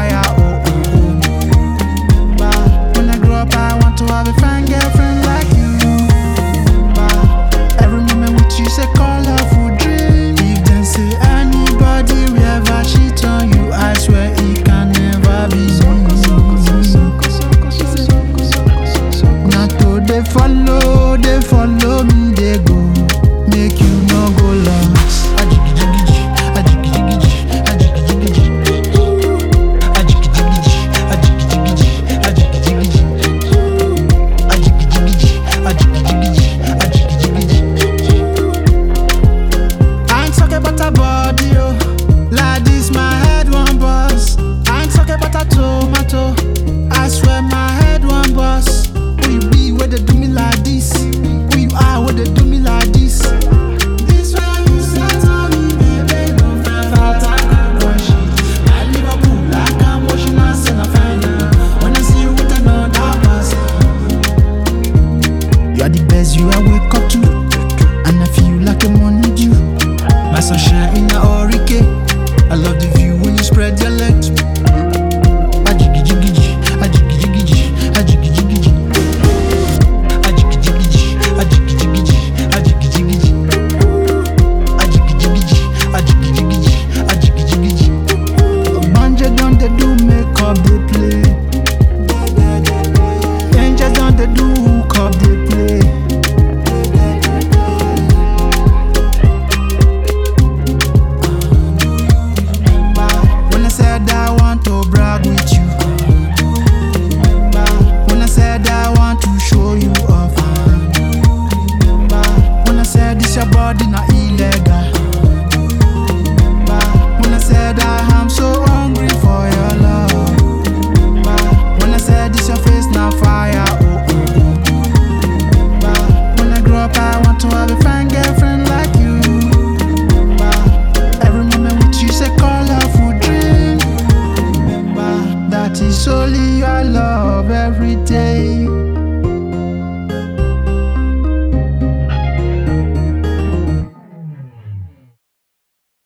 fire. Oh, oh, oh. When I grow up, I want to have a fine girlfriend like you. Every moment with you is a colorful dream. If they say anybody will ever cheat on you, I swear it can never be me. Now to they follow me, they go. Make you no go lost. I ain't talking about a body, oh. Like this, my head one bust. I ain't talking about a tomato. I swear my head one bust. Who you be where they do me like this? Who you are where they do me like this? This way you set on me, baby, no friend, fat, I can't go shit. Like Liverpool, like I'm watching us in a final. When I see you with another person, you are the best you I wake up to, and I feel like I'm on you. My sunshine in a hurricane. I love the view when you spread your legs. Ajiggy jiggy jiggy, ajiggy jiggy jiggy, ajiggy jiggy jiggy, ajiggy jiggy jiggy, ajiggy jiggy jiggy, ajiggy jiggy jiggy, ajiggy jiggy jiggy, ajiggy jiggy jiggy, ajiggy jiggy jiggy. Manja don't they do make up they play. Angels don't they do hook up they play. When I said I want to brag with you, when I said I want to show you off, when I said this your body not illegal, when I said I